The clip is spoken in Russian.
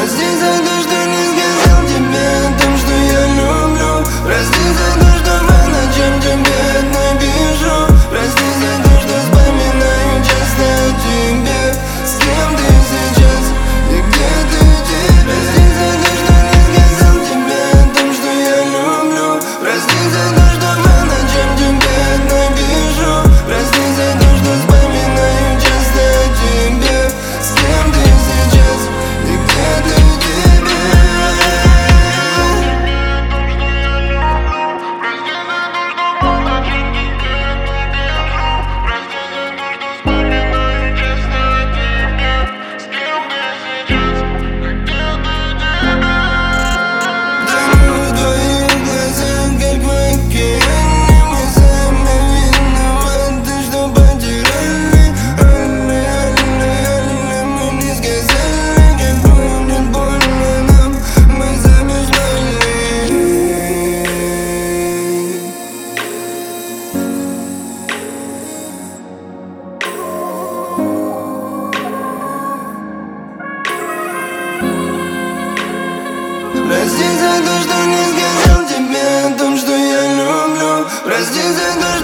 Прости за то, что не сказал тебе о том, что я люблю. Прости за то, что по ночам тебе одной пишу. Прости за то, что вспоминаю часто о тебе. С кем ты сейчас и где ты теперь? Прости за то, что не сказал тебе о том, что я люблю. Прости за то, что по ночам тебе одной пишу. Прости за то, что вспоминаю часто о тебе. С кем ты сейчас и где ты теперь? Прости за то, что не сказал тебе о том, что я люблю. Прости за то,